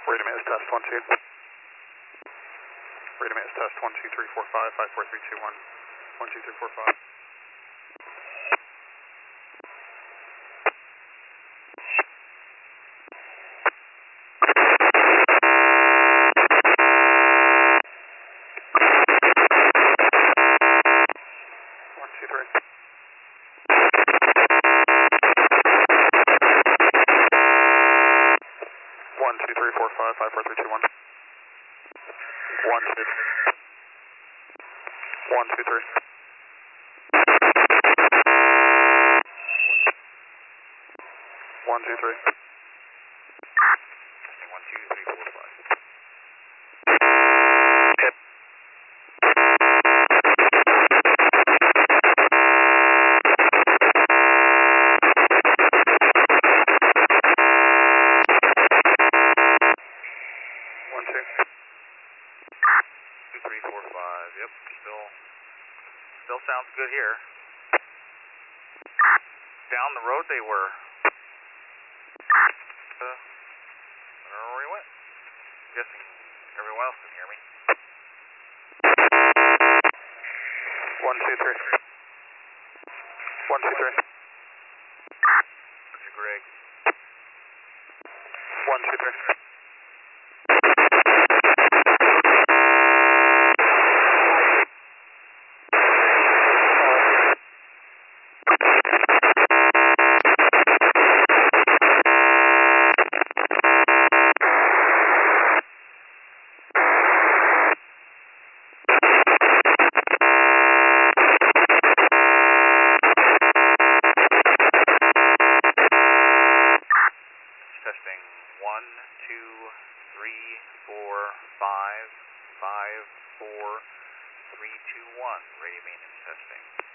Radio maintenance test 1 2. Radio maintenance test 1 2 3 4 5 5 4 3 2 1 1 2 3 4 5. 1 2 3 4 5 5 4 3 2 1. 1 2 1 2 3. 1 2 3. 1 2 3 4 5. Hip. 1 2 3 4 5. Yep, still sounds good here. Down the road they were. I don't know where he went. Guessing everyone else can hear me. 1 2 3. 1 2 3. Roger, Greg. 1 2 3. Testing 1 2 3 4 5 5 4 3 2 1. Radio maintenance testing.